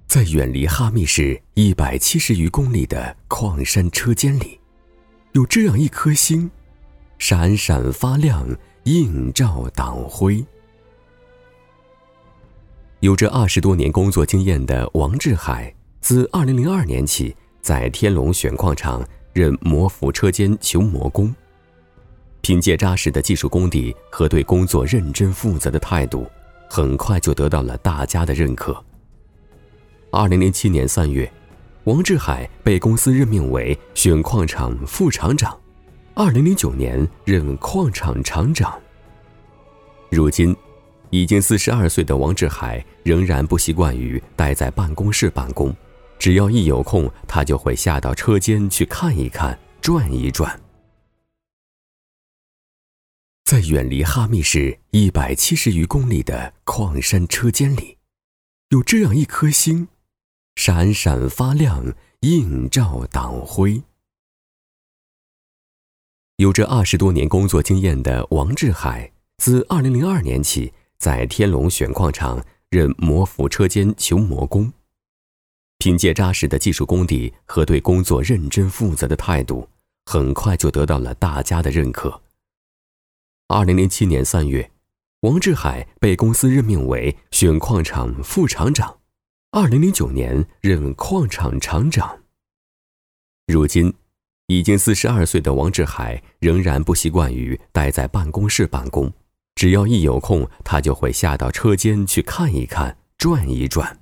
在远离哈密市170余公里的矿山车间里，有这样一颗星，闪闪发亮，映照党徽。有着20多年工作经验的王志海，自2002年起在天龙选矿场任磨浮车间球磨工。凭借扎实的技术功底和对工作认真负责的态度，很快就得到了大家的认可。2007年3月，王志海被公司任命为选矿场副厂长，2009年任矿场厂长。如今已经42岁的王志海仍然不习惯于待在办公室办公，只要一有空，他就会下到车间去看一看，转一转。在远离哈密市170余公里的矿山车间里，有这样一颗星，闪闪发亮，映照党徽。有着20多年工作经验的王志海，自2002年起在天龙选矿场任磨浮车间球磨工。凭借扎实的技术功底和对工作认真负责的态度，很快就得到了大家的认可。2007年3月，王志海被公司任命为选矿场副厂长，2009年任矿场厂长。如今已经42岁的王志海仍然不习惯于待在办公室办公，只要一有空，他就会下到车间去看一看，转一转。